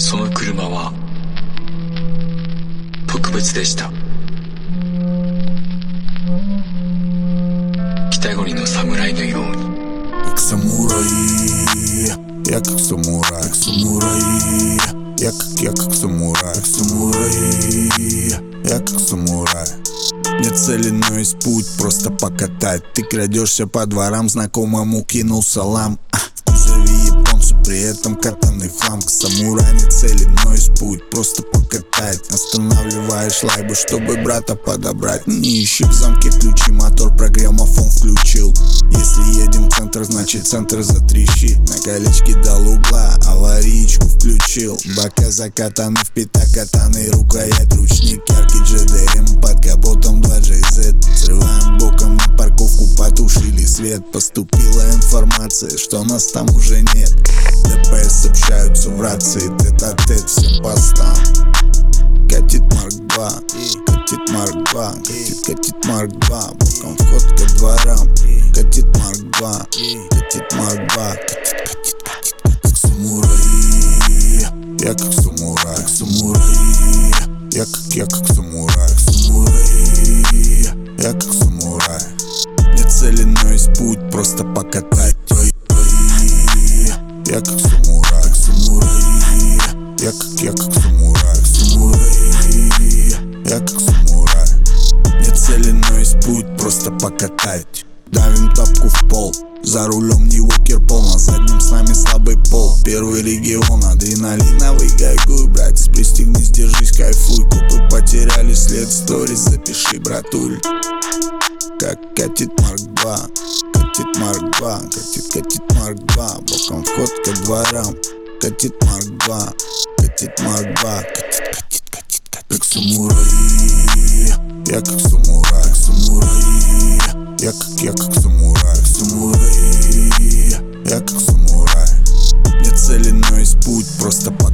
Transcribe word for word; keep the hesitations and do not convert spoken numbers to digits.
その車は特別でした。北国の侍のように。 Как самурай, я как самурай, как самурай, я как я как самурай, как самурай, я как самурай. Нет цели, но есть путь, просто покатать. Ты крадешься по дворам, знакомому кинул салам. В кузове японцу, при этом катанный фланг. Самурай не цели, но есть путь, просто покатать. Останавливаешь лайбу, чтобы брата подобрать. Не ищи в замке ключи, мотор программофон включил. Если едем в центр, значит центр затрещит. На колечке дал угла, аварийку включил. Бока закатаны в пятак, катаны, рукоять, ручник. Яркий джи ди эм, под капотом два джей зет. Срываем боком на парковку, потушили свет. Поступила информация, что нас там уже нет. ДПС общаются в рации, тет-а-тет всем постам. Катит Марк два, катит Марк два, катит, катит Марк два, боком вход ко дворам. Катит Марк два, катит Марк два, катит, катит, катит, катит. Как самурай, я как самурай, как самурай, я как я как самурай, как самурай, я как самурай. Нет цели, но есть путь, просто покатать. Я как самурай, как самурай, я как я как самурай, как самурай, я как самурай. Нет цели, но есть путь, просто покатать. Давим тапку в пол, за рулем не вокер пол, на заднем с нами слабый пол. Первый регион, адреналиновый гайгуй, братец, пристегнись, держись, кайфуй. Купы потеряли след, сторис, запиши, братуль. Как катит Марк два, катит Марк два, катит, катит Марк два, боком вход ко дворам. Катит Марк два, катит Марк два, катит, катит, катит, катит. Как самурай, я как самурай, как самурай, я как я как самурай, как самурай, я как самурай. Нет цели, но есть путь, просто по